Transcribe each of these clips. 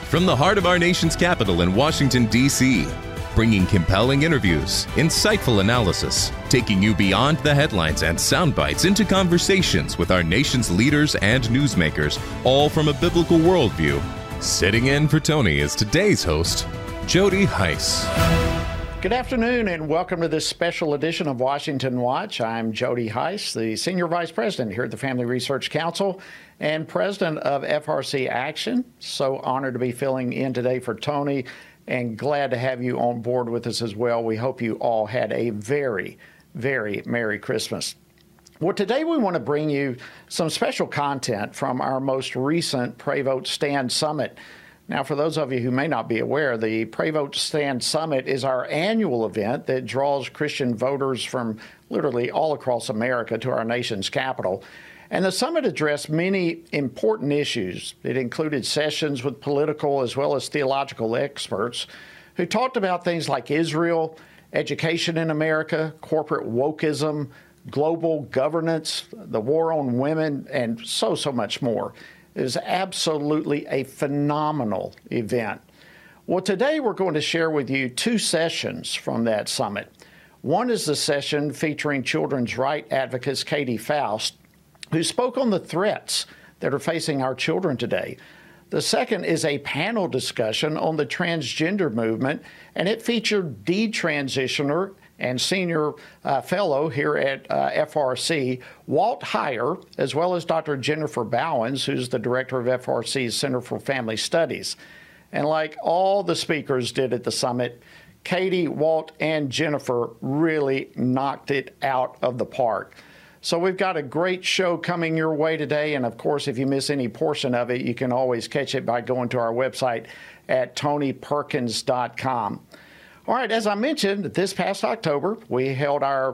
From the heart of our nation's capital in Washington, D.C., bringing compelling interviews, insightful analysis, taking you beyond the headlines and sound bites into conversations with our nation's leaders and newsmakers, all from a biblical worldview. Sitting in for Tony is today's host, Jody Hice. Good afternoon and welcome to this special edition of Washington Watch. I'm Jody Hice, the Senior Vice President here at the Family Research Council and President of FRC Action. So honored to be filling in today for Tony and glad to have you on board with us as well. We hope you all had a very, very Merry Christmas. Well, today we want to bring you some special content from our most recent Pray Vote Stand Summit. Now, for those of you who may not be aware, the Pray Vote Stand Summit is our annual event that draws Christian voters from literally all across America to our nation's capital. And the summit addressed many important issues. It included sessions with political as well as theological experts who talked about things like Israel, education in America, corporate wokeism, global governance, the war on women, and so much more. It is absolutely a phenomenal event. Well, today we're going to share with you two sessions from that summit. One is the session featuring children's rights advocate Katie Faust, who spoke on the threats that are facing our children today. The second is a panel discussion on the transgender movement, and it featured detransitioner and senior fellow here at FRC, Walt Heyer, as well as Dr. Jennifer Bowens, who's the director of FRC's Center for Family Studies. And like all the speakers did at the summit, Katie, Walt, and Jennifer really knocked it out of the park. So we've got a great show coming your way today. And of course, if you miss any portion of it, you can always catch it by going to our website at tonyperkins.com. All right, as I mentioned, this past October, we held our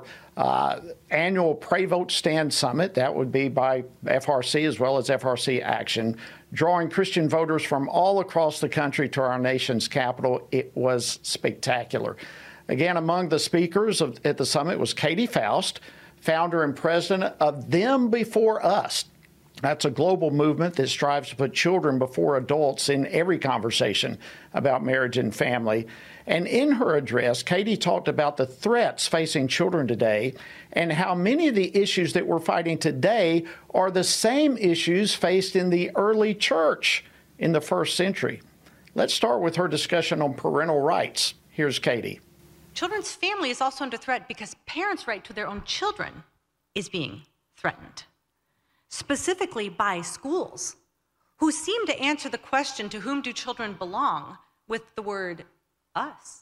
annual Pray Vote Stand Summit. That would be by FRC as well as FRC Action, drawing Christian voters from all across the country to our nation's capital. It was spectacular. Again, among the speakers at the summit was Katie Faust, founder and president of Them Before Us. That's a global movement that strives to put children before adults in every conversation about marriage and family. And in her address, Katie talked about the threats facing children today and how many of the issues that we're fighting today are the same issues faced in the early church in the first century. Let's start with her discussion on parental rights. Here's Katie. Children's family is also under threat because parents' right to their own children is being threatened, specifically by schools, who seem to answer the question, to whom do children belong, with the word us.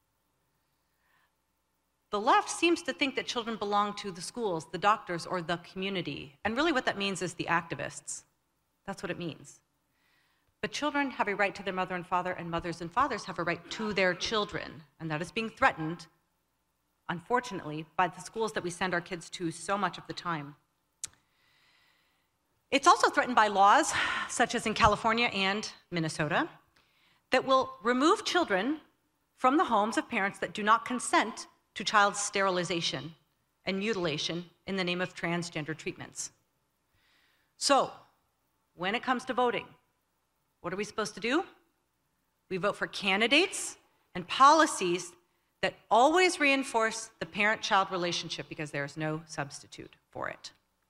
The left seems to think that children belong to the schools, the doctors, or the community. And really what that means is the activists. That's what it means. But children have a right to their mother and father, and mothers and fathers have a right to their children. And that is being threatened, unfortunately, by the schools that we send our kids to so much of the time. It's also threatened by laws, such as in California and Minnesota, that will remove children from the homes of parents that do not consent to child sterilization and mutilation in the name of transgender treatments. So, when it comes to voting, what are we supposed to do? We vote for candidates and policies that always reinforce the parent-child relationship because there is no substitute for it.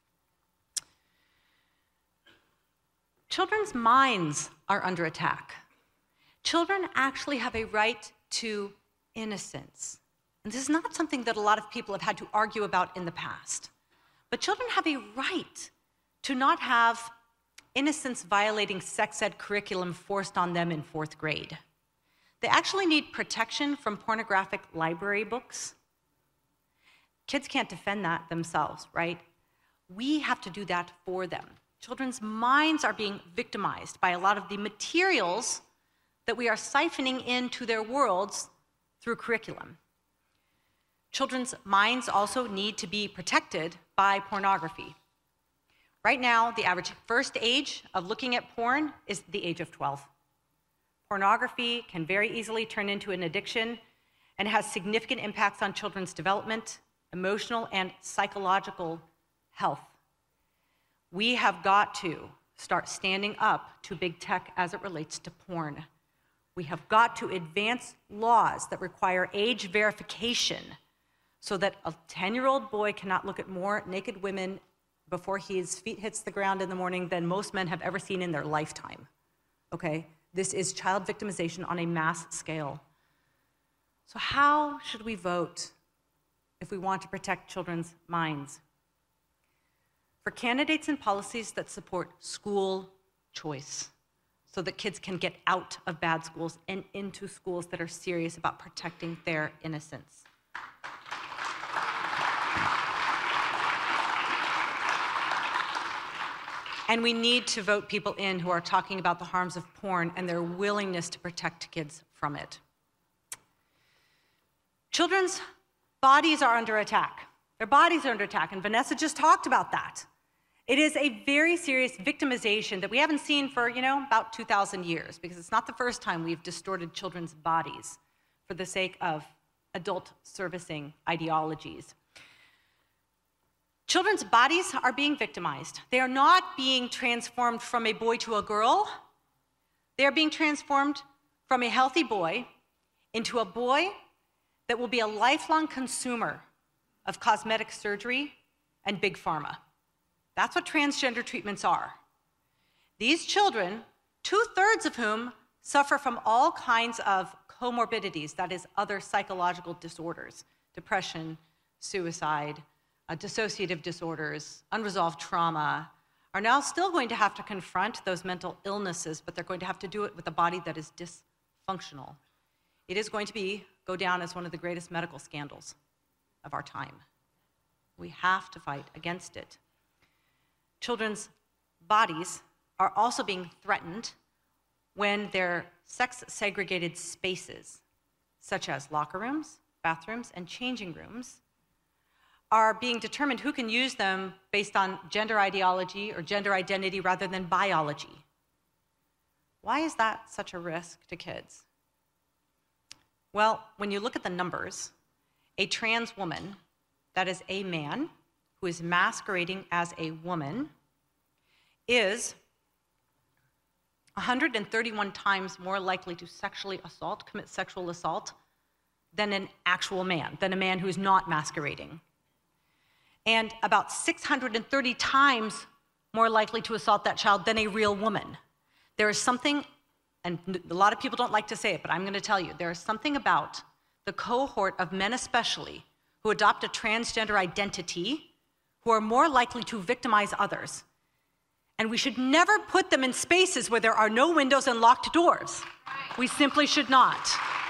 Children's minds are under attack. Children actually have a right to innocence. And this is not something that a lot of people have had to argue about in the past. But children have a right to not have innocence-violating sex ed curriculum forced on them in 4th grade. They actually need protection from pornographic library books. Kids can't defend that themselves, right? We have to do that for them. Children's minds are being victimized by a lot of the materials that we are siphoning into their worlds through curriculum. Children's minds also need to be protected by pornography. Right now, the average first age of looking at porn is the age of 12. Pornography can very easily turn into an addiction and has significant impacts on children's development, emotional, and psychological health. We have got to start standing up to big tech as it relates to porn. We have got to advance laws that require age verification so that a 10-year-old boy cannot look at more naked women before his feet hits the ground in the morning than most men have ever seen in their lifetime, okay? This is child victimization on a mass scale. So how should we vote if we want to protect children's minds? For candidates and policies that support school choice, so that kids can get out of bad schools and into schools that are serious about protecting their innocence. And we need to vote people in who are talking about the harms of porn and their willingness to protect kids from it. Children's bodies are under attack. Their bodies are under attack, and Vanessa just talked about that. It is a very serious victimization that we haven't seen for, about 2,000 years, because it's not the first time we've distorted children's bodies for the sake of adult servicing ideologies. Children's bodies are being victimized. They are not being transformed from a boy to a girl. They are being transformed from a healthy boy into a boy that will be a lifelong consumer of cosmetic surgery and big pharma. That's what transgender treatments are. These children, 2/3 of whom suffer from all kinds of comorbidities, that is, other psychological disorders, depression, suicide, dissociative disorders, unresolved trauma, are now still going to have to confront those mental illnesses, but they're going to have to do it with a body that is dysfunctional. It is going to go down as one of the greatest medical scandals of our time. We have to fight against it. Children's bodies are also being threatened when their sex-segregated spaces, such as locker rooms, bathrooms, and changing rooms, are being determined who can use them based on gender ideology or gender identity rather than biology. Why is that such a risk to kids? Well, when you look at the numbers, a trans woman, that is a man, who is masquerading as a woman, is 131 times more likely to commit sexual assault than an actual man, than a man who is not masquerading. And about 630 times more likely to assault that child than a real woman. There is something, and a lot of people don't like to say it, but I'm going to tell you, there is something about the cohort of men especially who adopt a transgender identity who are more likely to victimize others. And we should never put them in spaces where there are no windows and locked doors. We simply should not.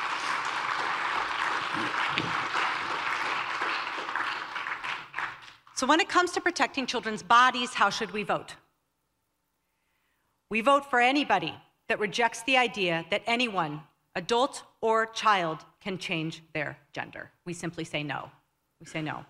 So when it comes to protecting children's bodies, how should we vote? We vote for anybody that rejects the idea that anyone, adult or child, can change their gender. We simply say no. We say no.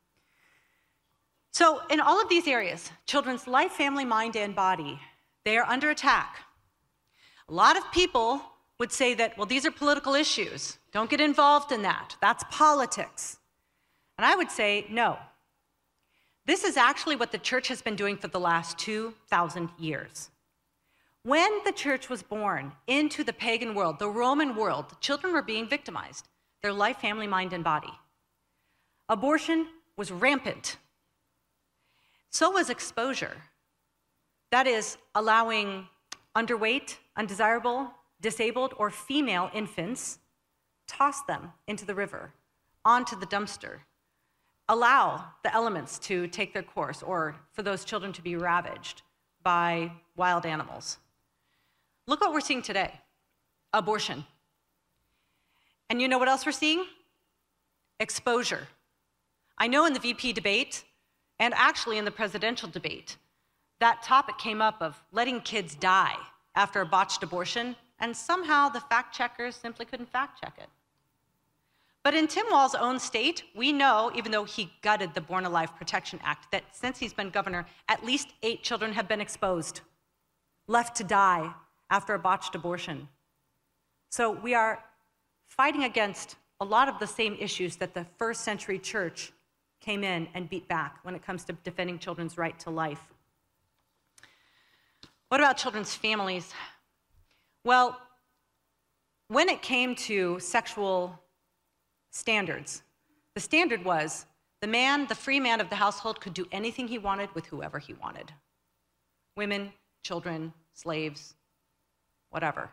So in all of these areas, children's life, family, mind, and body, they are under attack. A lot of people would say that, well, these are political issues. Don't get involved in that. That's politics. And I would say, no. This is actually what the church has been doing for the last 2,000 years. When the church was born into the pagan world, the Roman world, children were being victimized, their life, family, mind, and body. Abortion was rampant. So was exposure. That is, allowing underweight, undesirable, disabled, or female infants, toss them into the river, onto the dumpster, allow the elements to take their course, or for those children to be ravaged by wild animals. Look what we're seeing today, abortion. And you know what else we're seeing? Exposure. I know in the VP debate, and actually in the presidential debate, that topic came up of letting kids die after a botched abortion, and somehow the fact checkers simply couldn't fact check it. But in Tim Walz's own state, we know, even though he gutted the Born Alive Protection Act, that since he's been governor, at least 8 children have been exposed, left to die after a botched abortion. So we are fighting against a lot of the same issues that the first century church came in and beat back when it comes to defending children's right to life. What about children's families? Well, when it came to sexual standards, the standard was the free man of the household could do anything he wanted with whoever he wanted. Women, children, slaves, whatever.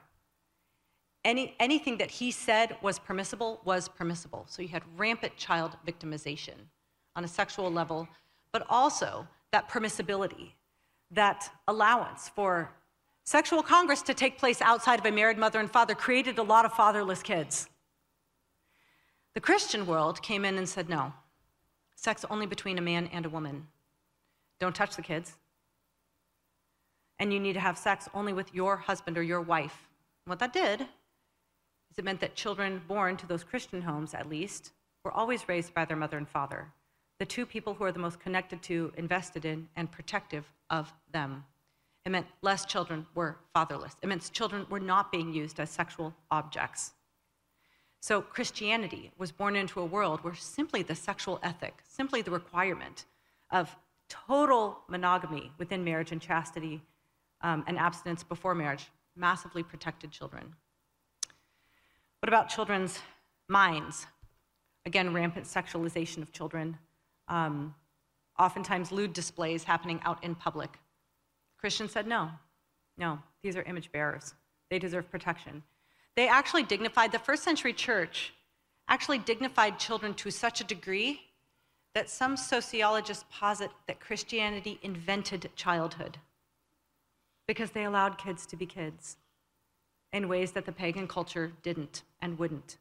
Anything that he said was permissible was permissible. So you had rampant child victimization on a sexual level, but also that permissibility, that allowance for sexual congress to take place outside of a married mother and father created a lot of fatherless kids. The Christian world came in and said, no, sex only between a man and a woman. Don't touch the kids. And you need to have sex only with your husband or your wife. And what that did is it meant that children born to those Christian homes, at least, were always raised by their mother and father, the two people who are the most connected to, invested in, and protective of them. It meant less children were fatherless. It meant children were not being used as sexual objects. So Christianity was born into a world where simply the sexual ethic, simply the requirement of total monogamy within marriage and chastity and abstinence before marriage massively protected children. What about children's minds? Again, rampant sexualization of children. Oftentimes lewd displays happening out in public. Christians said, no, these are image bearers. They deserve protection. They actually dignified, the first century church actually dignified children to such a degree that some sociologists posit that Christianity invented childhood because they allowed kids to be kids in ways that the pagan culture didn't and wouldn't.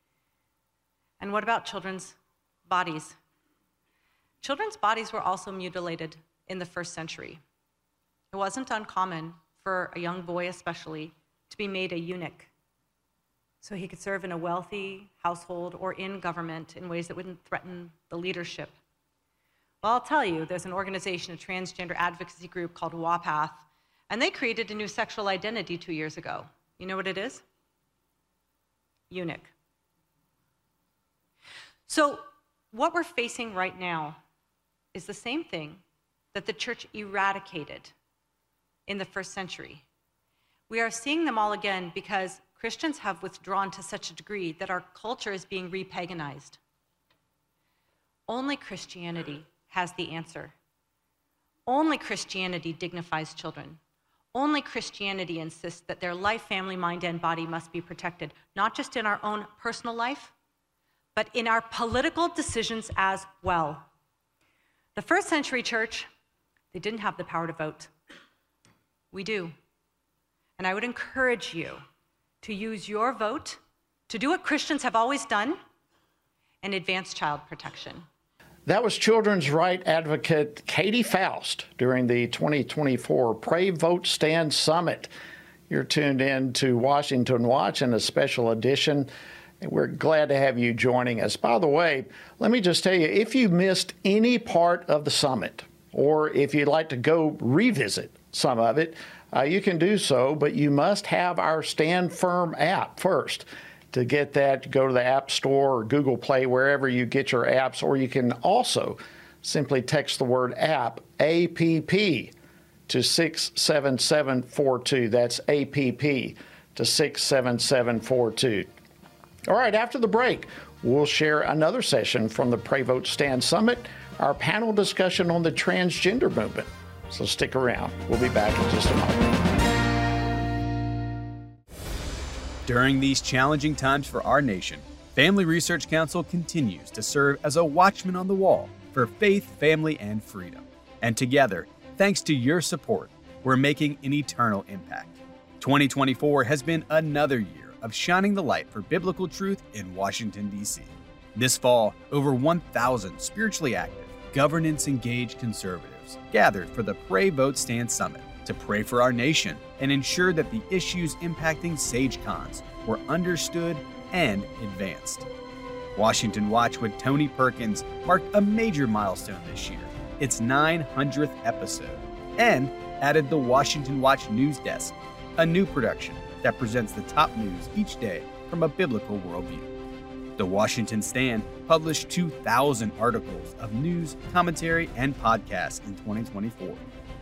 And what about children's bodies? Children's bodies were also mutilated in the first century. It wasn't uncommon for a young boy especially to be made a eunuch so he could serve in a wealthy household or in government in ways that wouldn't threaten the leadership. Well, I'll tell you, there's an organization, a transgender advocacy group called WAPATH, and they created a new sexual identity 2 years ago. You know what it is? Eunuch. So what we're facing right now is the same thing that the church eradicated in the first century. We are seeing them all again because Christians have withdrawn to such a degree that our culture is being repaganized. Only Christianity has the answer. Only Christianity dignifies children. Only Christianity insists that their life, family, mind, and body must be protected, not just in our own personal life, but in our political decisions as well. The first century church, they didn't have the power to vote. We do. And I would encourage you to use your vote to do what Christians have always done and advance child protection. That was children's right advocate Katie Faust during the 2024 Pray Vote Stand Summit. You're tuned in to Washington Watch in a special edition. We're glad to have you joining us. By the way, let me just tell you, if you missed any part of the summit, or if you'd like to go revisit some of it, you can do so, but you must have our Stand Firm app first. To get that, go to the App Store or Google Play, wherever you get your apps, or you can also simply text the word app, APP, to 67742. That's APP to 67742. All right, after the break, we'll share another session from the Pray Vote Stand Summit, our panel discussion on the transgender movement. So stick around. We'll be back in just a moment. During these challenging times for our nation, Family Research Council continues to serve as a watchman on the wall for faith, family, and freedom. And together, thanks to your support, we're making an eternal impact. 2024 has been another year of shining the light for biblical truth in Washington, D.C. This fall, over 1,000 spiritually active, governance-engaged conservatives gathered for the Pray Vote Stand Summit to pray for our nation and ensure that the issues impacting SageCons were understood and advanced. Washington Watch with Tony Perkins marked a major milestone this year, its 900th episode, and added the Washington Watch News Desk, a new production that presents the top news each day from a biblical worldview. The Washington Stand published 2,000 articles of news, commentary, and podcasts in 2024,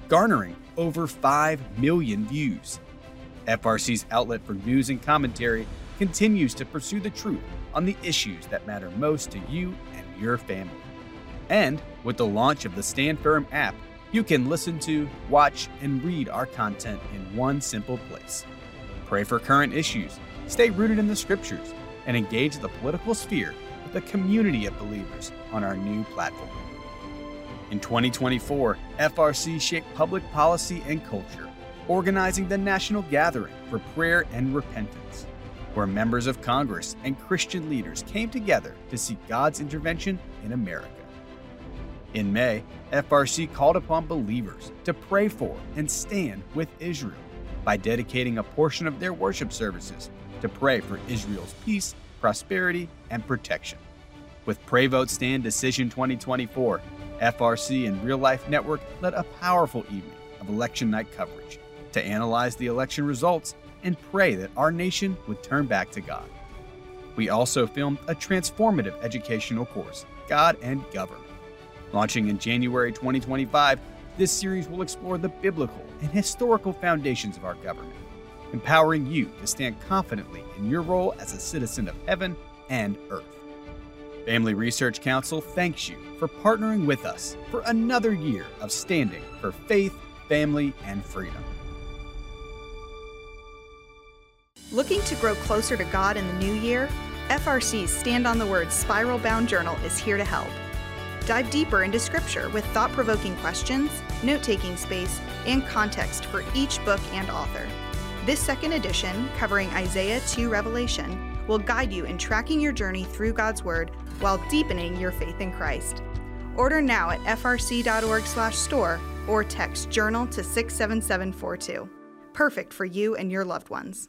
garnering over 5 million views. FRC's outlet for news and commentary continues to pursue the truth on the issues that matter most to you and your family. And with the launch of the Stand Firm app, you can listen to, watch, and read our content in one simple place. Pray for current issues, stay rooted in the scriptures, and engage the political sphere with a community of believers on our new platform. In 2024, FRC shaped public policy and culture, organizing the National Gathering for Prayer and Repentance, where members of Congress and Christian leaders came together to seek God's intervention in America. In May, FRC called upon believers to pray for and stand with Israel by dedicating a portion of their worship services to pray for Israel's peace, prosperity, and protection. With Pray Vote Stand Decision 2024, FRC and Real Life Network led a powerful evening of election night coverage to analyze the election results and pray that our nation would turn back to God. We also filmed a transformative educational course, God and Government. Launching in January 2025, this series will explore the biblical and historical foundations of our government, empowering you to stand confidently in your role as a citizen of heaven and earth. Family Research Council thanks you for partnering with us for another year of standing for faith, family, and freedom. Looking to grow closer to God in the new year? FRC's Stand on the Word Spiral Bound Journal is here to help. Dive deeper into Scripture with thought-provoking questions, note-taking space, and context for each book and author. This second edition, covering Isaiah to Revelation, will guide you in tracking your journey through God's Word while deepening your faith in Christ. Order now at frc.org/store or text journal to 67742. Perfect for you and your loved ones.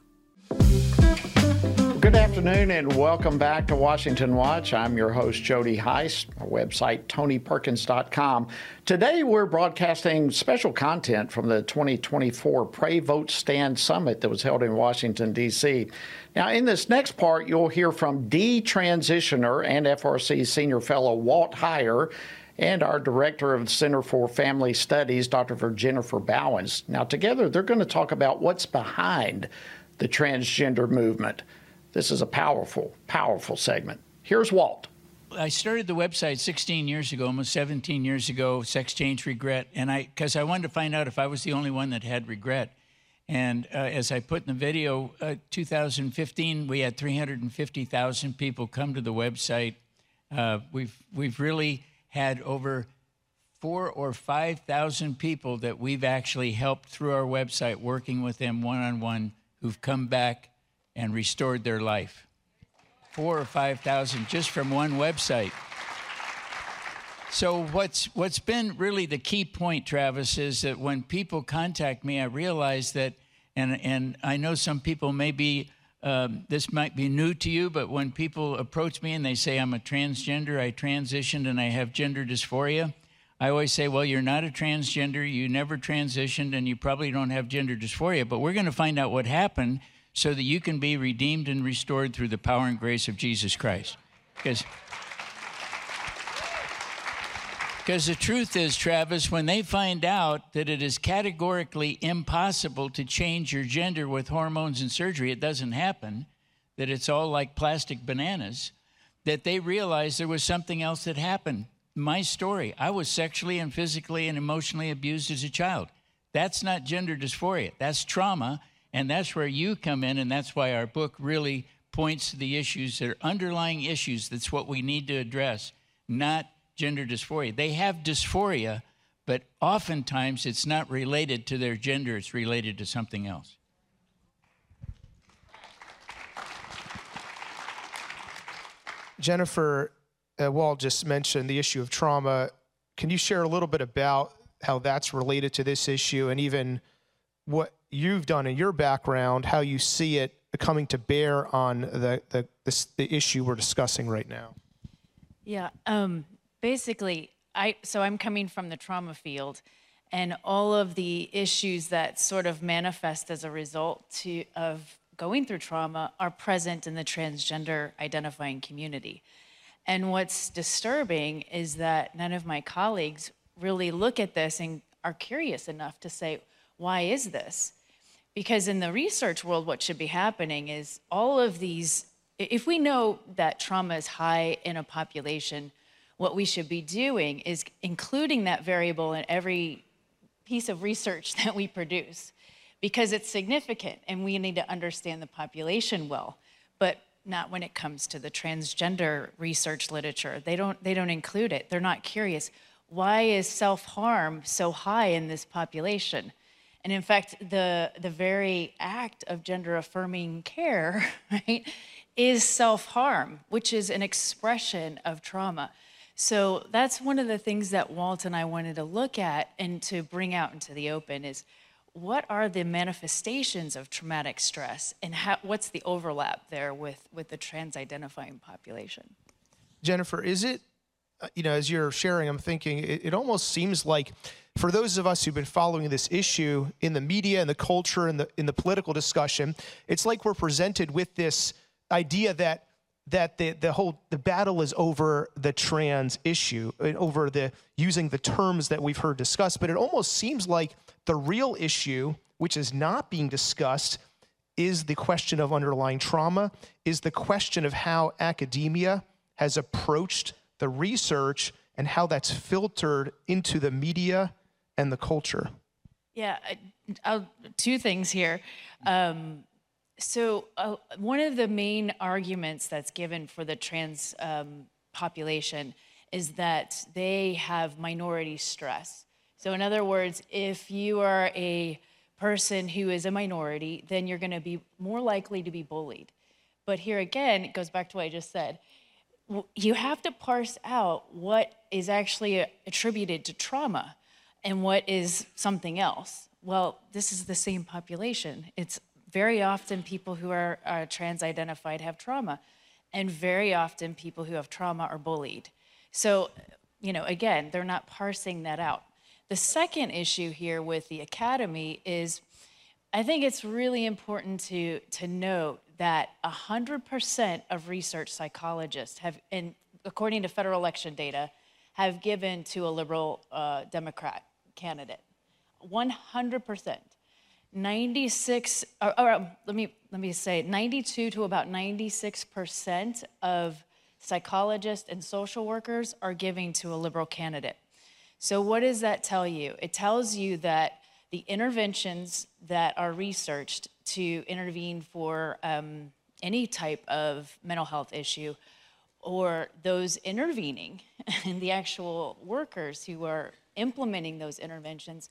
Good afternoon and welcome back to Washington Watch. I'm your host, Jody Heiss, our website, tonyperkins.com. Today, we're broadcasting special content from the 2024 Pray Vote Stand Summit that was held in Washington, D.C. Now, in this next part, you'll hear from detransitioner and FRC Senior Fellow Walt Heyer and our Director of the Center for Family Studies, Dr. Jennifer Bowens. Now, together, they're going to talk about what's behind the transgender movement. This is a powerful, powerful segment. Here's Walt. I started the website 16 years ago, almost 17 years ago, Sex Change Regret, and because I wanted to find out if I was the only one that had regret. And as I put in the video, 2015, we had 350,000 people come to the website. We've really had over 4,000 or 5,000 people that we've actually helped through our website, working with them one-on-one, who've come back and restored their life. 4,000 or 5,000 just from one website. So what's been really the key point, Travis, is that when people contact me, I realize that, and I know some people may be, this might be new to you, but when people approach me and they say, I'm a transgender, I transitioned and I have gender dysphoria, I always say, well, you're not a transgender, you never transitioned, and you probably don't have gender dysphoria, but we're going to find out what happened so that you can be redeemed and restored through the power and grace of Jesus Christ. Because the truth is, Travis, when they find out that it is categorically impossible to change your gender with hormones and surgery, it doesn't happen, that it's all like plastic bananas, that they realize there was something else that happened. My story, I was sexually and physically and emotionally abused as a child. That's not gender dysphoria, that's trauma. And that's where you come in, and that's why our book really points to the issues that are underlying issues. That's what we need to address, not gender dysphoria. They have dysphoria, but oftentimes it's not related to their gender. It's related to something else. Jennifer, Walt just mentioned the issue of trauma. Can you share a little bit about how that's related to this issue and even what you've done in your background, how you see it coming to bear on the issue we're discussing right now? Yeah, basically, I'm coming from the trauma field, and all of the issues that sort of manifest as a result of going through trauma are present in the transgender identifying community. And what's disturbing is that none of my colleagues really look at this and are curious enough to say, why is this? Because in the research world, what should be happening is all of these, if we know that trauma is high in a population, what we should be doing is including that variable in every piece of research that we produce, because it's significant and we need to understand the population well, but not when it comes to the transgender research literature. They don't include it. They're not curious. Why is self-harm so high in this population? And in fact, the very act of gender-affirming care, right, is self-harm, which is an expression of trauma. So that's one of the things that Walt and I wanted to look at and to bring out into the open is, what are the manifestations of traumatic stress, and what's the overlap there with the trans-identifying population? Jennifer, is it, as you're sharing, I'm thinking, it almost seems like for those of us who've been following this issue in the media and the culture and in the political discussion, it's like we're presented with this idea that the battle is over the trans issue, over using the terms that we've heard discussed, but it almost seems like the real issue, which is not being discussed, is the question of underlying trauma, is the question of how academia has approached the research and how that's filtered into the media and the culture. Yeah, two things here. So one of the main arguments that's given for the trans population is that they have minority stress. So in other words, if you are a person who is a minority, then you're going to be more likely to be bullied. But here again, it goes back to what I just said. You have to parse out what is actually attributed to trauma and what is something else. Well, this is the same population. It's very often people who are trans-identified have trauma, and very often people who have trauma are bullied. So, again, they're not parsing that out. The second issue here with the academy is, I think it's really important to note that 100% of research psychologists have, and according to federal election data, have given to a liberal Democrat candidate. 100%. 96, let me say, 92 to about 96% of psychologists and social workers are giving to a liberal candidate. So what does that tell you? It tells you that the interventions that are researched to intervene for any type of mental health issue, or those intervening and the actual workers who are implementing those interventions,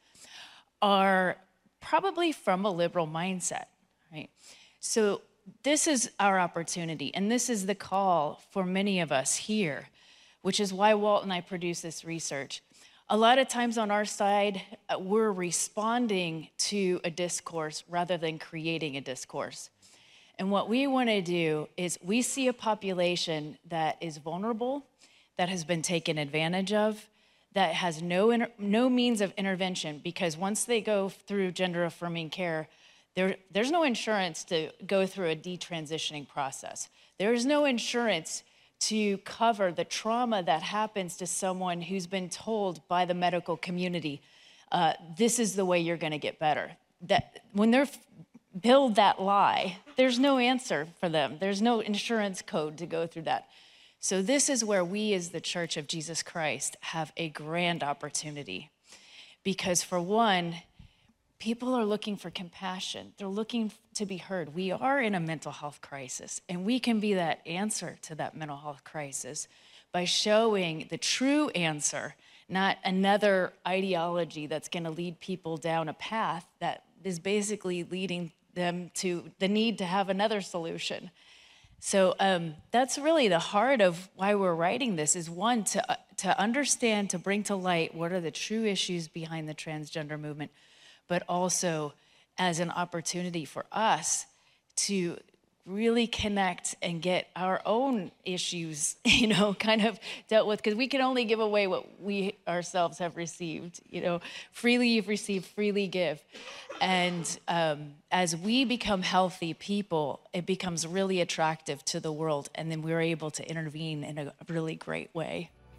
are probably from a liberal mindset, right? So this is our opportunity, and this is the call for many of us here, which is why Walt and I produce this research. A lot of times on our side, we're responding to a discourse rather than creating a discourse. And what we want to do is, we see a population that is vulnerable, that has been taken advantage of, that has no means of intervention, because once they go through gender-affirming care, there's no insurance to go through a detransitioning process. There's no insurance to cover the trauma that happens to someone who's been told by the medical community, this is the way you're going to get better. That when they're billed that lie, there's no answer for them. There's no insurance code to go through that. So this is where we as the Church of Jesus Christ have a grand opportunity. Because for one, people are looking for compassion. They're looking to be heard. We are in a mental health crisis, and we can be that answer to that mental health crisis by showing the true answer, not another ideology that's going to lead people down a path that is basically leading them to the need to have another solution. So that's really the heart of why we're writing this, is one, to understand, to bring to light what are the true issues behind the transgender movement, but also as an opportunity for us to really connect and get our own issues, kind of dealt with, because we can only give away what we ourselves have received. Freely you've received, freely give. And as we become healthy people, it becomes really attractive to the world, and then we're able to intervene in a really great way.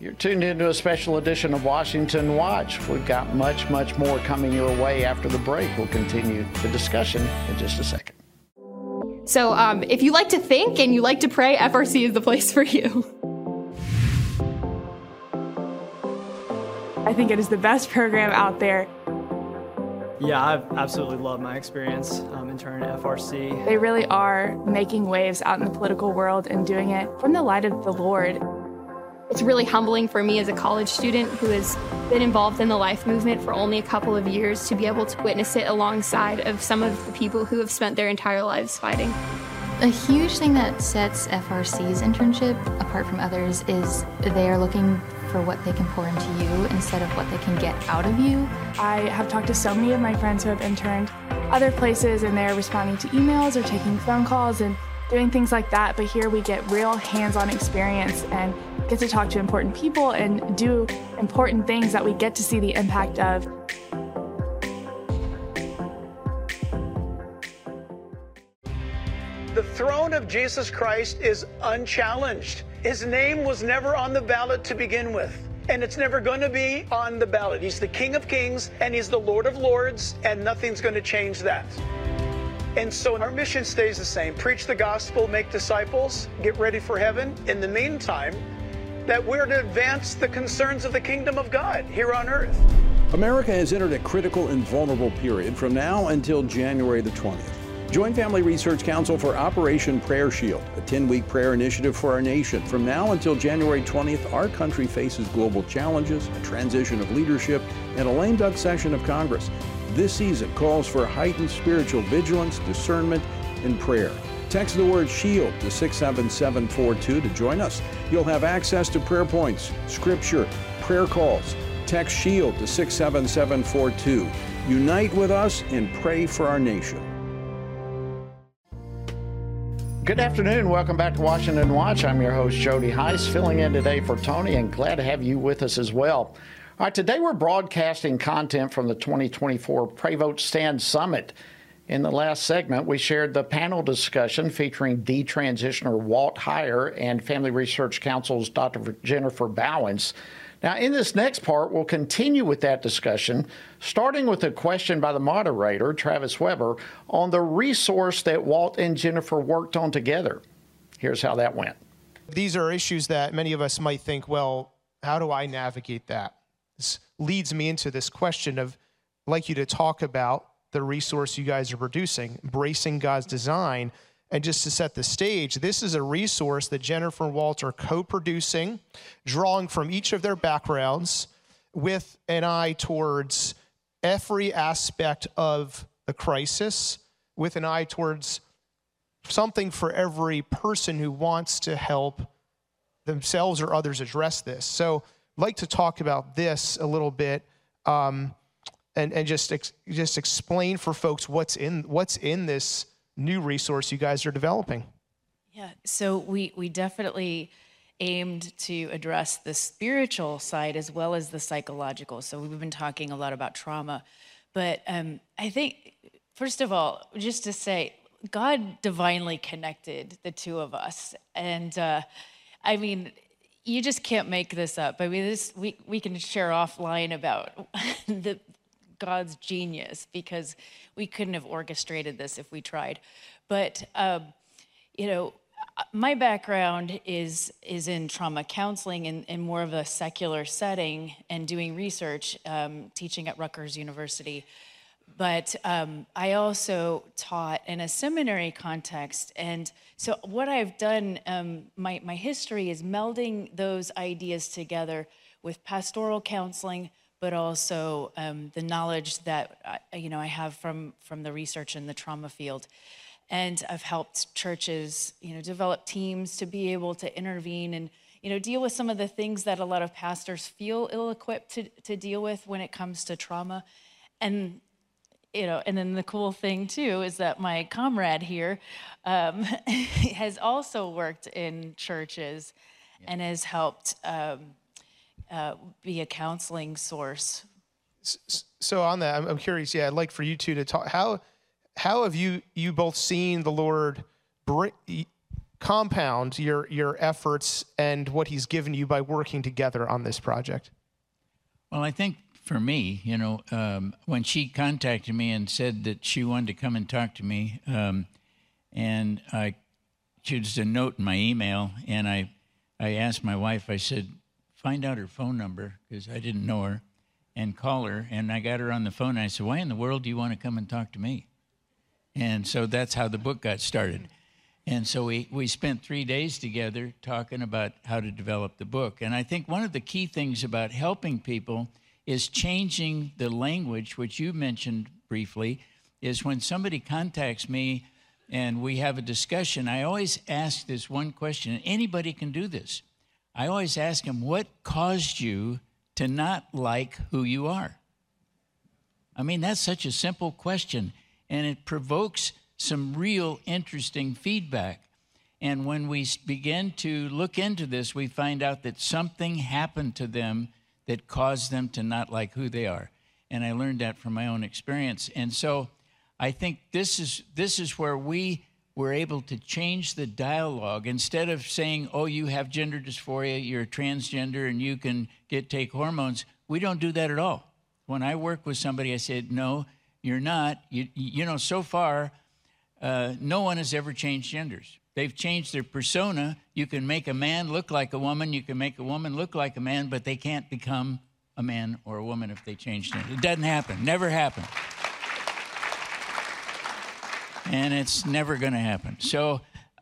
You're tuned into a special edition of Washington Watch. We've got much, much more coming your way after the break. We'll continue the discussion in just a second. So if you like to think and you like to pray, FRC is the place for you. I think it is the best program out there. Yeah, I've absolutely loved my experience interning at FRC. They really are making waves out in the political world and doing it from the light of the Lord. It's really humbling for me as a college student who has been involved in the life movement for only a couple of years to be able to witness it alongside of some of the people who have spent their entire lives fighting. A huge thing that sets FRC's internship apart from others is they are looking for what they can pour into you instead of what they can get out of you. I have talked to so many of my friends who have interned other places, and they're responding to emails or taking phone calls and doing things like that, but here we get real hands-on experience and get to talk to important people and do important things that we get to see the impact of. The throne of Jesus Christ is unchallenged. His name was never on the ballot to begin with, and it's never going to be on the ballot. He's the King of Kings, and he's the Lord of Lords, and nothing's going to change that. And so our mission stays the same. Preach the gospel, make disciples, get ready for heaven. In the meantime, that we're to advance the concerns of the kingdom of God here on earth. America has entered a critical and vulnerable period from now until January the 20th. Join Family Research Council for Operation Prayer Shield, a 10-week prayer initiative for our nation. From now until January 20th, our country faces global challenges, a transition of leadership, and a lame duck session of Congress. This season calls for heightened spiritual vigilance, discernment, and prayer. Text the word SHIELD to 67742 to join us. You'll have access to prayer points, scripture, prayer calls. Text SHIELD to 67742. Unite with us and pray for our nation. Good afternoon. Welcome back to Washington Watch. I'm your host, Jody Heiss, filling in today for Tony, and glad to have you with us as well. All right, today we're broadcasting content from the 2024 Pray Vote Stand Summit. In the last segment, we shared the panel discussion featuring detransitioner Walt Heyer and Family Research Council's Dr. Jennifer Bowens. Now, in this next part, we'll continue with that discussion, starting with a question by the moderator, Travis Weber, on the resource that Walt and Jennifer worked on together. Here's how that went. These are issues that many of us might think, well, how do I navigate that? This leads me into this question of, I'd like you to talk about the resource you guys are producing, Embracing God's Design. And just to set the stage, this is a resource that Jennifer and Walt are co-producing, drawing from each of their backgrounds with an eye towards every aspect of the crisis, with an eye towards something for every person who wants to help themselves or others address this. So I'd like to talk about this a little bit and just explain for folks what's in this new resource you guys are developing. Yeah, so we definitely aimed to address the spiritual side as well as the psychological. So we've been talking a lot about trauma, but I think, first of all, just to say, God divinely connected the two of us. And I mean, you just can't make this up. I mean, we can share offline about God's genius, because we couldn't have orchestrated this if we tried. But, my background is in trauma counseling in more of a secular setting and doing research, teaching at Rutgers University. But I also taught in a seminary context. And so what I've done, my history is melding those ideas together with pastoral counseling, but also the knowledge that I have from the research in the trauma field. And I've helped churches, develop teams to be able to intervene and, deal with some of the things that a lot of pastors feel ill-equipped to deal with when it comes to trauma. And, and then the cool thing too is that my comrade here has also worked in churches and has helped be a counseling source. So on that, I'm curious. Yeah, I'd like for you two to talk. How have you both seen the Lord compound your efforts and what he's given you by working together on this project? Well, I think for me, when she contacted me and said that she wanted to come and talk to me, and she just a note in my email, and I asked my wife, I said, find out her phone number, because I didn't know her, and call her, and I got her on the phone, and I said, why in the world do you want to come and talk to me? And so that's how the book got started. And so we spent 3 days together talking about how to develop the book. And I think one of the key things about helping people is changing the language, which you mentioned briefly, is when somebody contacts me and we have a discussion, I always ask this one question, and anybody can do this. I always ask them, what caused you to not like who you are? I mean, that's such a simple question, and it provokes some real interesting feedback. And when we begin to look into this, we find out that something happened to them that caused them to not like who they are. And I learned that from my own experience. And so I think this is where we were able to change the dialogue. Instead of saying, oh, you have gender dysphoria, you're transgender, and you can take hormones, we don't do that at all. When I work with somebody, I said, no, you're not. So far, no one has ever changed genders. They've changed their persona. You can make a man look like a woman. You can make a woman look like a man, but they can't become a man or a woman if they change gender. It doesn't happen. Never happened. And it's never going to happen. So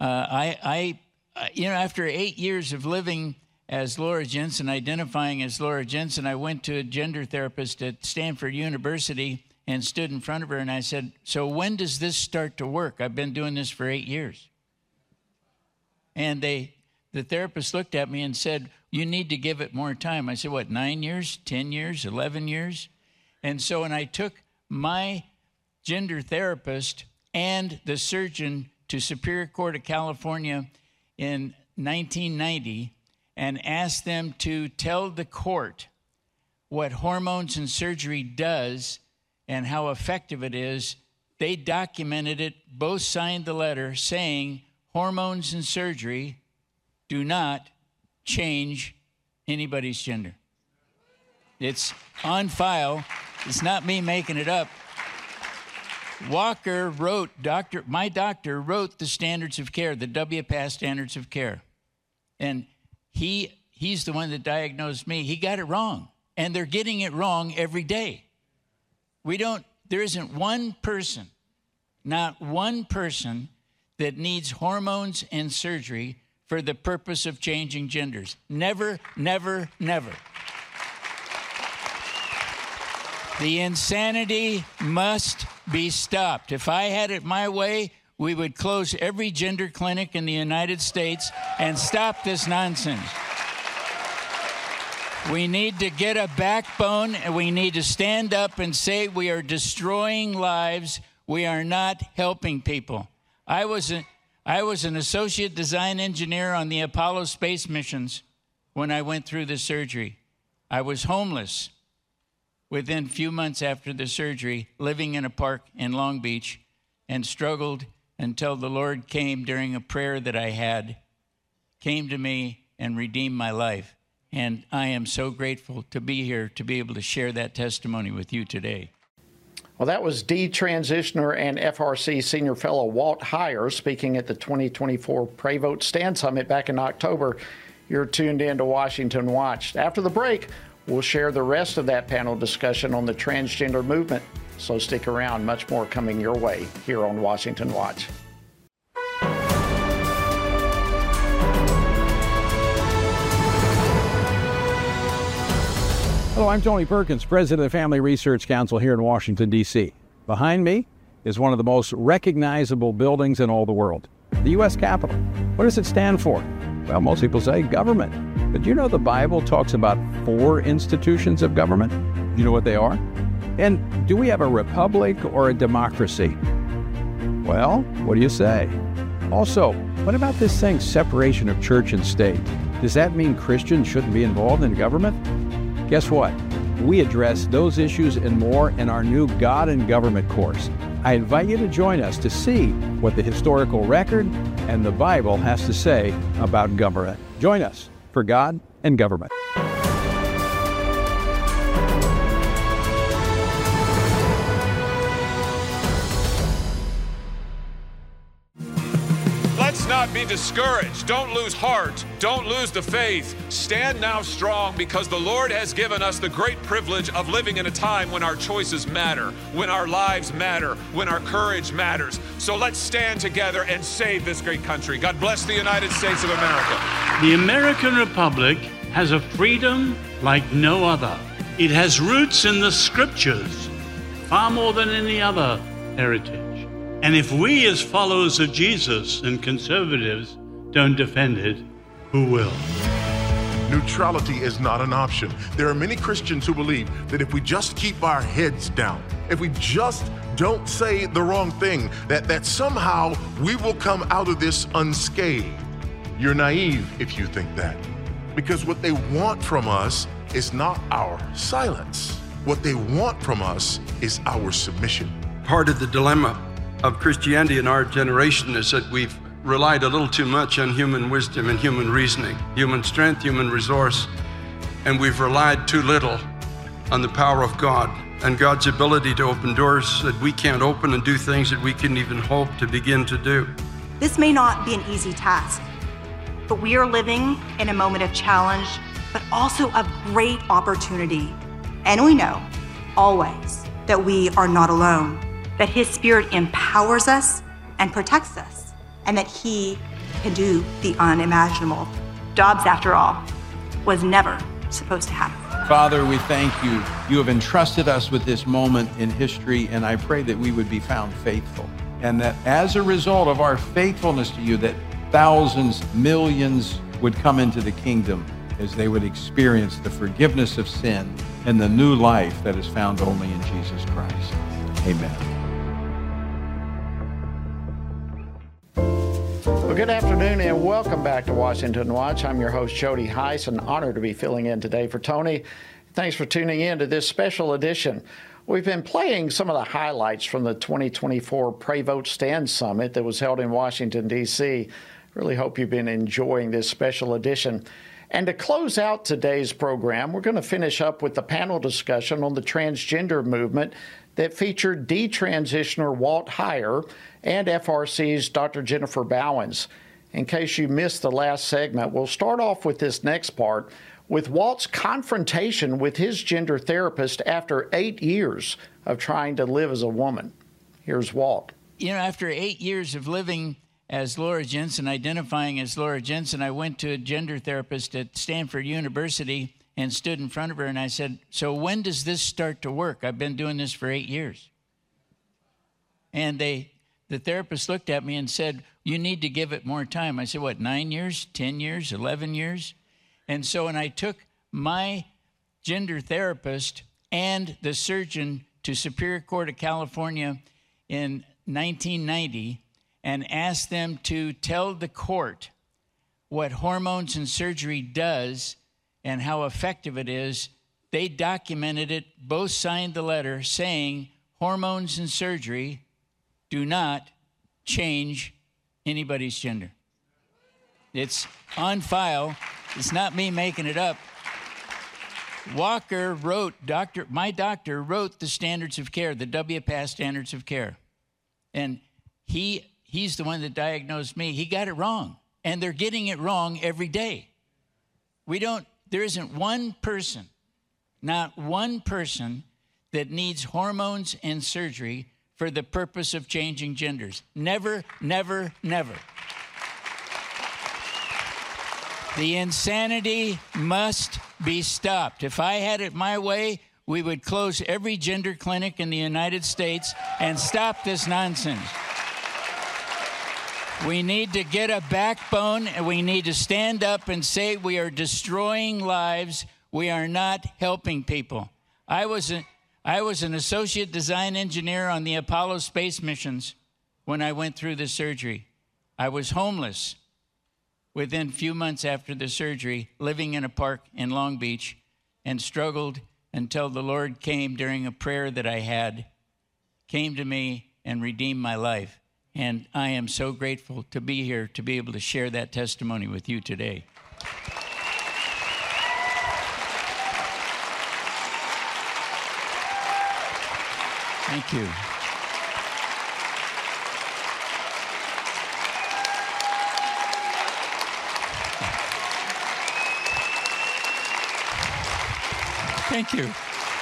after 8 years of living as Laura Jensen, identifying as Laura Jensen, I went to a gender therapist at Stanford University and stood in front of her, and I said, so when does this start to work? I've been doing this for 8 years. And the therapist looked at me and said, you need to give it more time. I said, what, 9 years, 10 years, 11 years? And so when I took my gender therapist and the surgeon to Superior Court of California in 1990 and asked them to tell the court what hormones and surgery does and how effective it is, they documented it, both signed the letter saying hormones and surgery do not change anybody's gender. It's on file. It's not me making it up. Walker wrote, my doctor wrote the standards of care, the WPATH standards of care. And he's the one that diagnosed me. He got it wrong. And they're getting it wrong every day. There isn't one person, not one person that needs hormones and surgery for the purpose of changing genders. Never, never, never. The insanity must be stopped. If I had it my way, we would close every gender clinic in the United States and stop this nonsense. We need to get a backbone, and we need to stand up and say we are destroying lives. We are not helping people. I was an associate design engineer on the Apollo space missions when I went through the surgery. I was homeless within a few months after the surgery, living in a park in Long Beach, and struggled until the Lord came during a prayer that I had, came to me and redeemed my life. And I am so grateful to be here to be able to share that testimony with you today. Well, that was detransitioner and FRC Senior Fellow Walt Heyer speaking at the 2024 Pray Vote Stand Summit back in October. You're tuned in to Washington Watch. After the break, we'll share the rest of that panel discussion on the transgender movement. So stick around, much more coming your way here on Washington Watch. Hello, I'm Tony Perkins, president of the Family Research Council here in Washington, D.C. Behind me is one of the most recognizable buildings in all the world, the U.S. Capitol. What does it stand for? Well, most people say government. But you know the Bible talks about 4 institutions of government? You know what they are? And do we have a republic or a democracy? Well, what do you say? Also, what about this thing, separation of church and state? Does that mean Christians shouldn't be involved in government? Guess what? We address those issues and more in our new God and Government course. I invite you to join us to see what the historical record and the Bible has to say about government. Join us for God and Government. Let's not be discouraged. Don't lose heart. Don't lose the faith. Stand now strong, because the Lord has given us the great privilege of living in a time when our choices matter, when our lives matter, when our courage matters. So let's stand together and save this great country. God bless the United States of America. The American Republic has a freedom like no other. It has roots in the Scriptures, far more than any other heritage. And if we as followers of Jesus and conservatives don't defend it, who will? Neutrality is not an option. There are many Christians who believe that if we just keep our heads down, if we just don't say the wrong thing, that somehow we will come out of this unscathed. You're naive if you think that, because what they want from us is not our silence. What they want from us is our submission. Part of the dilemma of Christianity in our generation is that we've relied a little too much on human wisdom and human reasoning, human strength, human resource, and we've relied too little on the power of God and God's ability to open doors that we can't open and do things that we couldn't even hope to begin to do. This may not be an easy task, but we are living in a moment of challenge, but also of great opportunity. And we know, always, that we are not alone, that His Spirit empowers us and protects us, and that He can do the unimaginable. Dobbs, after all, was never supposed to happen. Father, we thank you. You have entrusted us with this moment in history, and I pray that we would be found faithful, and that as a result of our faithfulness to you, that thousands, millions would come into the kingdom as they would experience the forgiveness of sin and the new life that is found only in Jesus Christ. Amen. Well, good afternoon and welcome back to Washington Watch. I'm your host, Jody Heiss, and honored to be filling in today for Tony. Thanks for tuning in to this special edition. We've been playing some of the highlights from the 2024 Pray Vote Stand Summit that was held in Washington, D.C. Really hope you've been enjoying this special edition. And to close out today's program, we're going to finish up with the panel discussion on the transgender movement that featured detransitioner Walt Heyer and FRC's Dr. Jennifer Bowens. In case you missed the last segment, we'll start off with this next part with Walt's confrontation with his gender therapist after 8 years of trying to live as a woman. Here's Walt. You know, after 8 years of living as Laura Jensen, identifying as Laura Jensen, I went to a gender therapist at Stanford University and stood in front of her and I said, so when does this start to work? I've been doing this for 8 years. And the therapist looked at me and said, you need to give it more time. I said, what, 9 years, 10 years, 11 years? And so when I took my gender therapist and the surgeon to Superior Court of California in 1990 and asked them to tell the court what hormones and surgery does and how effective it is, they documented it, both signed the letter saying hormones and surgery do not change anybody's gender. It's on file. It's not me making it up. Walker wrote, my doctor wrote the standards of care, the WPATH standards of care. And he's the one that diagnosed me. He got it wrong. And they're getting it wrong every day. There isn't one person, not one person that needs hormones and surgery for the purpose of changing genders. Never, never, never. The insanity must be stopped. If I had it my way, we would close every gender clinic in the United States and stop this nonsense. We need to get a backbone, and we need to stand up and say we are destroying lives. We are not helping people. I was an associate design engineer on the Apollo space missions when I went through the surgery. I was homeless within a few months after the surgery, living in a park in Long Beach, and struggled until the Lord came during a prayer that I had, came to me and redeemed my life. And I am so grateful to be here to be able to share that testimony with you today. Thank you. Thank you.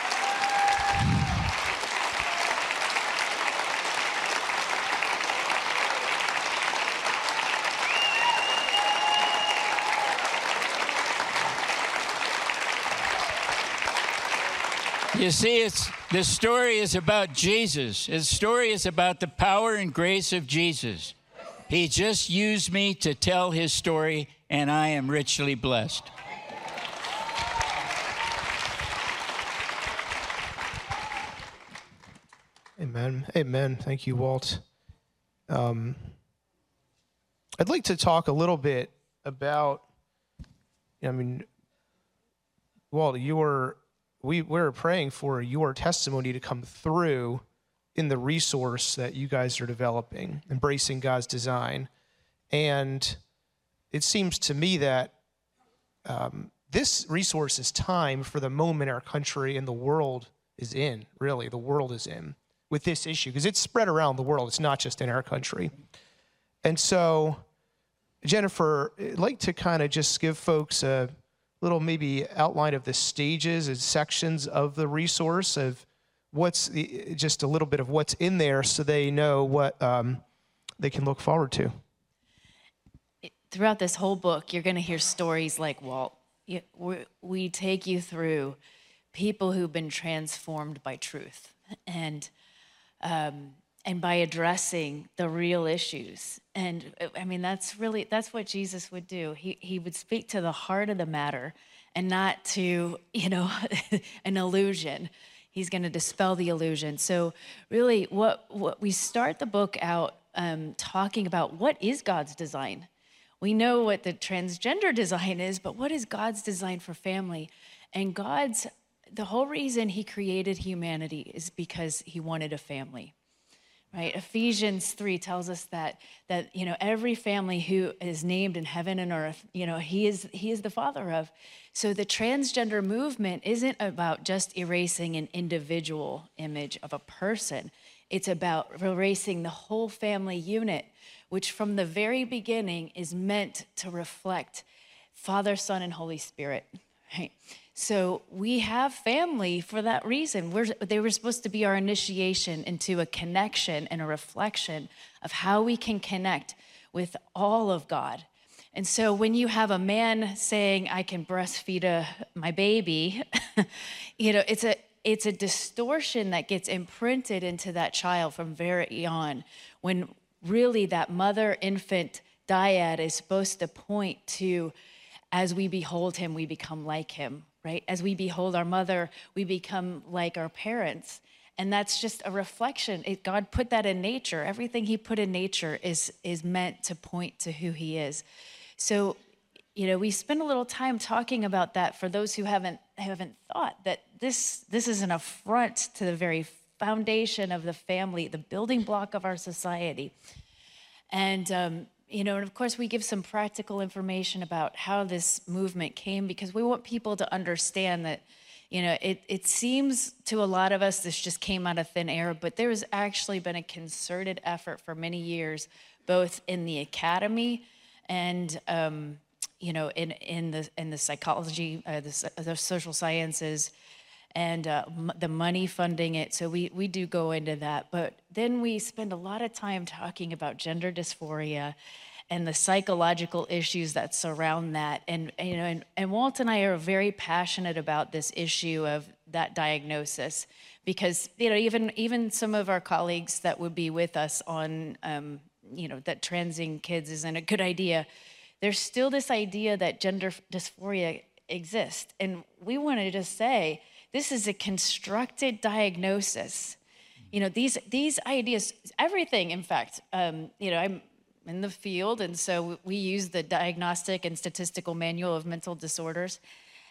You see, the story is about Jesus. The story is about the power and grace of Jesus. He just used me to tell his story, and I am richly blessed. Amen. Amen. Thank you, Walt. I'd like to talk a little bit about, Walt, we were praying for your testimony to come through in the resource that you guys are developing, Embracing God's Design. And it seems to me that this resource is time for the moment our country and the world is in, really, the world is in, with this issue, because it's spread around the world. It's not just in our country. And so, Jennifer, I'd like to kind of just give folks a little maybe outline of the stages and sections of the resource, of just a little bit of what's in there so they know what they can look forward to. Throughout this whole book, you're going to hear stories like Walt. We take you through people who've been transformed by truth and by addressing the real issues. And I mean, that's what Jesus would do. He would speak to the heart of the matter and not to, an illusion. He's going to dispel the illusion. So really what we start the book out talking about, what is God's design? We know what the transgender design is, but what is God's design for family? And the whole reason he created humanity is because he wanted a family. Right? Ephesians 3 tells us that every family who is named in heaven and earth, he is the father of. So the transgender movement isn't about just erasing an individual image of a person. It's about erasing the whole family unit, which from the very beginning is meant to reflect Father, Son, and Holy Spirit. Right? So we have family for that reason. They were supposed to be our initiation into a connection and a reflection of how we can connect with all of God. And so when you have a man saying, I can breastfeed my baby, it's a distortion that gets imprinted into that child from very on, when really that mother-infant dyad is supposed to point to, as we behold him, we become like him. Right? As we behold our mother, we become like our parents. And that's just a reflection. God put that in nature. Everything he put in nature is meant to point to who he is. So, we spend a little time talking about that for those who haven't thought that this is an affront to the very foundation of the family, the building block of our society. And, and of course, we give some practical information about how this movement came, because we want people to understand that, it seems to a lot of us this just came out of thin air, but there has actually been a concerted effort for many years, both in the academy and, in the psychology, the social sciences, and the money funding it. So we do go into that. But then we spend a lot of time talking about gender dysphoria and the psychological issues that surround that. And Walt and I are very passionate about this issue of that diagnosis, because even some of our colleagues that would be with us on that transing kids isn't a good idea. There's still this idea that gender dysphoria exists, and we want to just say this is a constructed diagnosis. These ideas, everything. In fact, I'm in the field, and so we use the Diagnostic and Statistical Manual of Mental Disorders.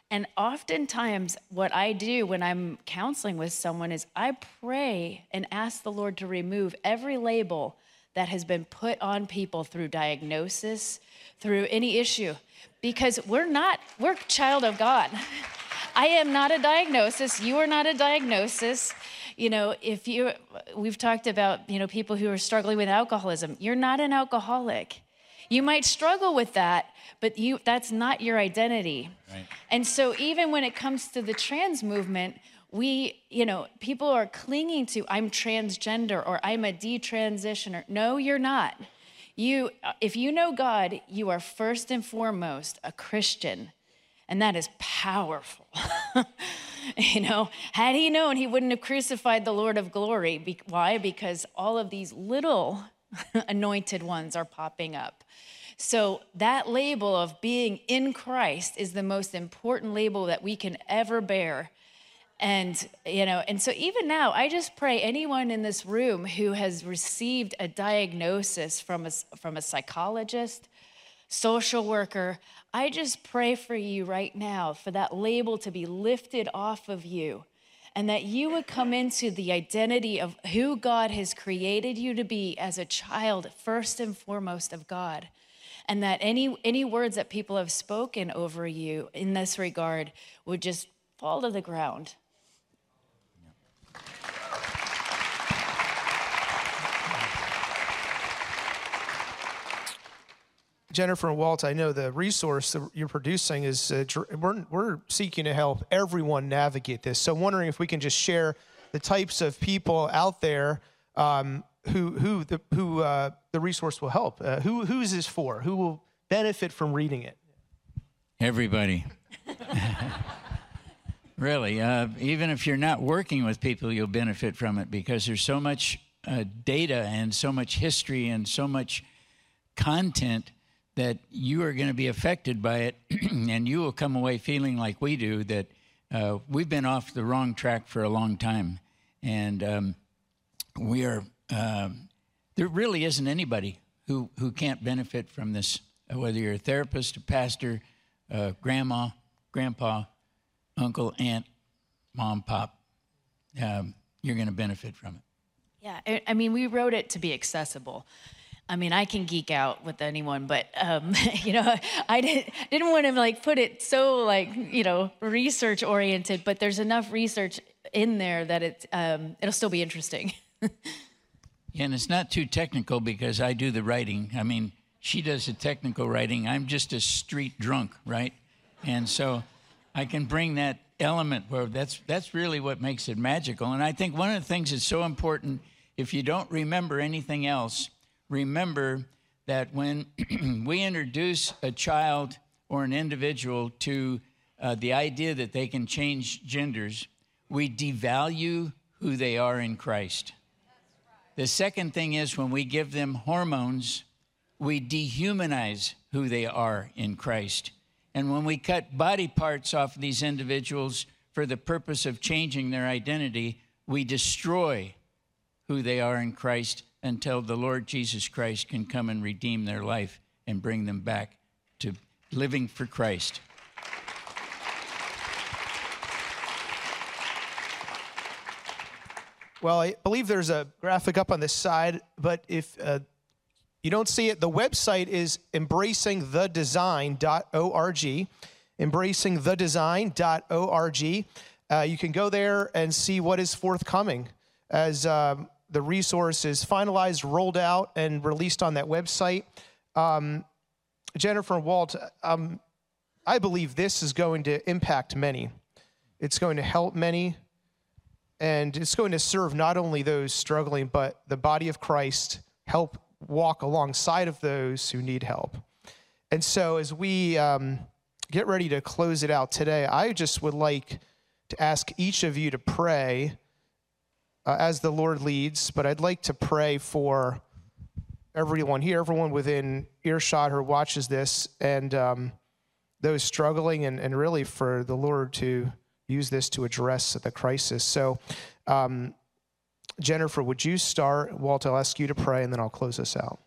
And oftentimes what I do when I'm counseling with someone is I pray and ask the Lord to remove every label that has been put on people through diagnosis, through any issue, because we're child of God. I am not a diagnosis. You are not a diagnosis. You know, we've talked about, you know, people who are struggling with alcoholism. You're not an alcoholic. You might struggle with that, but that's not your identity. Right. And so even when it comes to the trans movement, people are clinging to, I'm transgender or I'm a detransitioner. No, you're not. If you know God, you are first and foremost a Christian, and that is powerful. You know, had he known, he wouldn't have crucified the Lord of glory. Why? Because all of these little anointed ones are popping up. So that label of being in Christ is the most important label that we can ever bear. And, you know, and so even now, I just pray anyone in this room who has received a diagnosis from a psychologist, social worker, I just pray for you right now for that label to be lifted off of you, and that you would come into the identity of who God has created you to be as a child, first and foremost of God. And that any words that people have spoken over you in this regard would just fall to the ground. Jennifer and Walt, I know the resource that you're producing is, we're seeking to help everyone navigate this. So I'm wondering if we can just share the types of people out there who the resource will help. Who is this for? Who will benefit from reading it? Everybody. Really, even if you're not working with people, you'll benefit from it, because there's so much data and so much history and so much content that you are going to be affected by it, and you will come away feeling like we do, that we've been off the wrong track for a long time. And we are, there really isn't anybody who can't benefit from this, whether you're a therapist, a pastor, grandma, grandpa, uncle, aunt, mom, pop, you're going to benefit from it. Yeah, I mean, we wrote it to be accessible. I mean, I can geek out with anyone, but, you know, I didn't want to, put it so, research-oriented, but there's enough research in there that it'll still be interesting. Yeah, and it's not too technical because I do the writing. I mean, she does the technical writing. I'm just a street drunk, right? And so I can bring that element where that's really what makes it magical. And I think one of the things that's so important, if you don't remember anything else, remember that when we introduce a child or an individual to the idea that they can change genders, we devalue who they are in Christ. The second thing is when we give them hormones, we dehumanize who they are in Christ. And when we cut body parts off of these individuals for the purpose of changing their identity, we destroy who they are in Christ until the Lord Jesus Christ can come and redeem their life and bring them back to living for Christ. Well, I believe there's a graphic up on this side, but if you don't see it, the website is embracingthedesign.org, embracingthedesign.org. You can go there and see what is forthcoming as the resource is finalized, rolled out, and released on that website. Jennifer and Walt, I believe this is going to impact many. It's going to help many, and it's going to serve not only those struggling, but the body of Christ, help walk alongside of those who need help. And so as we get ready to close it out today, I just would like to ask each of you to pray as the Lord leads, but I'd like to pray for everyone here, everyone within earshot who watches this, and those struggling, and really for the Lord to use this to address the crisis. So, Jennifer, would you start? Walt, I'll ask you to pray, and then I'll close us out.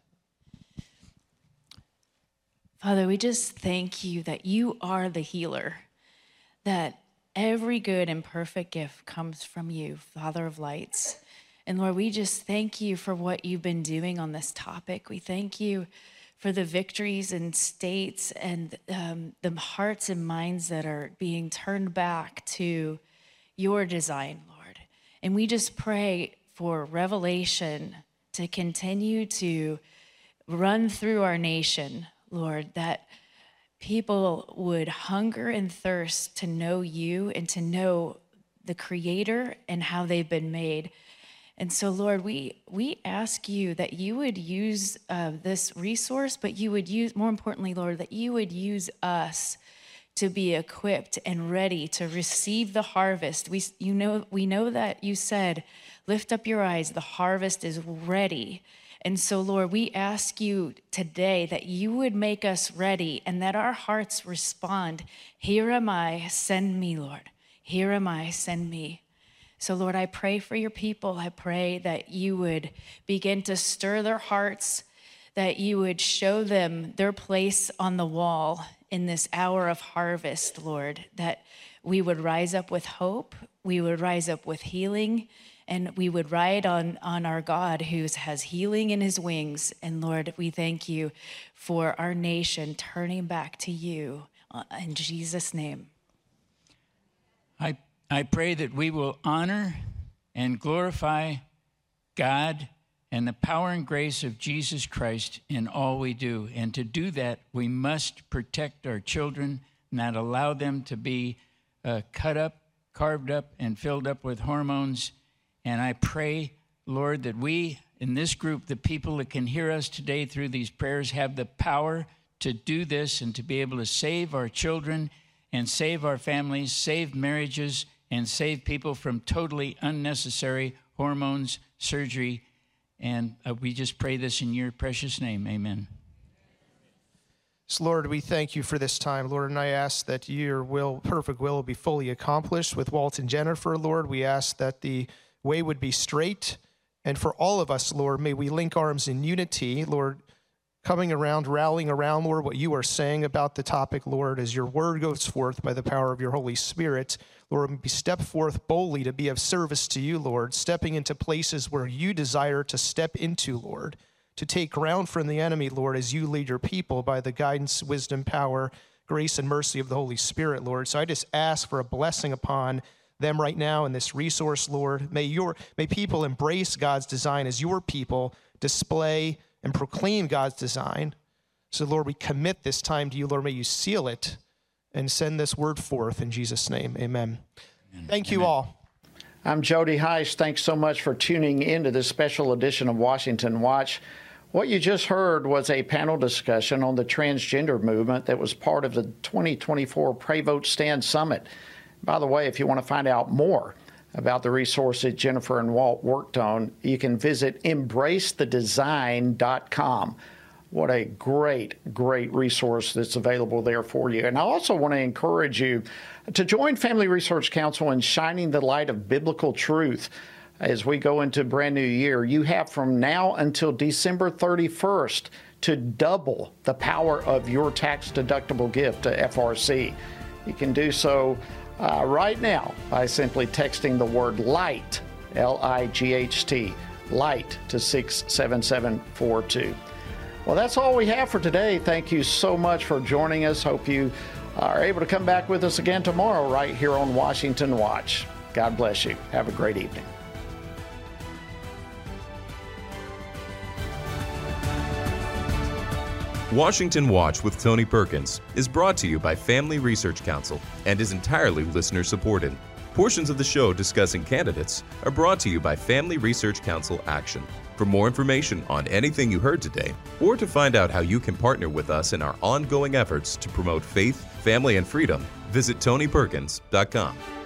Father, we just thank you that you are the healer, that every good and perfect gift comes from you, Father of lights. And Lord, we just thank you for what you've been doing on this topic. We thank you for the victories in states and the hearts and minds that are being turned back to your design, Lord. And we just pray for revelation to continue to run through our nation, Lord, that people would hunger and thirst to know you and to know the Creator and how they've been made. And so, Lord, we ask you that you would use this resource, but you would use, more importantly, Lord, that you would use us to be equipped and ready to receive the harvest. We know that you said, lift up your eyes, the harvest is ready. And so, Lord, we ask you today that you would make us ready and that our hearts respond, here am I, send me, Lord. Here am I, send me. So, Lord, I pray for your people. I pray that you would begin to stir their hearts, that you would show them their place on the wall in this hour of harvest, Lord, that we would rise up with hope, we would rise up with healing, and we would ride on our God who has healing in his wings. And Lord, we thank you for our nation turning back to you in Jesus' name. I pray that we will honor and glorify God and the power and grace of Jesus Christ in all we do. And to do that, we must protect our children, not allow them to be cut up, carved up, and filled up with hormones. And I pray, Lord, that we, in this group, the people that can hear us today through these prayers, have the power to do this and to be able to save our children and save our families, save marriages, and save people from totally unnecessary hormones, surgery. And we just pray this in your precious name. Amen. So Lord, we thank you for this time, Lord, and I ask that your perfect will be fully accomplished with Walt and Jennifer, Lord. We ask that the way would be straight, and for all of us, Lord, may we link arms in unity, Lord, coming around, rallying around, Lord, what you are saying about the topic, Lord, as your word goes forth by the power of your Holy Spirit. Lord, we step forth boldly to be of service to you, Lord, stepping into places where you desire to step into, Lord, to take ground from the enemy, Lord, as you lead your people by the guidance, wisdom, power, grace, and mercy of the Holy Spirit, Lord. So I just ask for a blessing upon them right now in this resource, Lord. May people embrace God's design as your people, display and proclaim God's design. So, Lord, we commit this time to you, Lord. May you seal it and send this word forth in Jesus' name. Amen. Thank you all. I'm Jody Heiss. Thanks so much for tuning into this special edition of Washington Watch. What you just heard was a panel discussion on the transgender movement that was part of the 2024 Pray Vote Stand Summit. By the way, if you want to find out more about the resources Jennifer and Walt worked on, you can visit embracethedesign.com. What a great resource that's available there for you. And I also want to encourage you to join Family Research Council in shining the light of biblical truth as we go into a brand new year. You have from now until December 31st to double the power of your tax-deductible gift to FRC. You can do so right now by simply texting the word LIGHT, L-I-G-H-T, LIGHT to 67742. Well, that's all we have for today. Thank you so much for joining us. Hope you are able to come back with us again tomorrow right here on Washington Watch. God bless you. Have a great evening. Washington Watch with Tony Perkins is brought to you by Family Research Council and is entirely listener-supported. Portions of the show discussing candidates are brought to you by Family Research Council Action. For more information on anything you heard today, or to find out how you can partner with us in our ongoing efforts to promote faith, family, and freedom, visit TonyPerkins.com.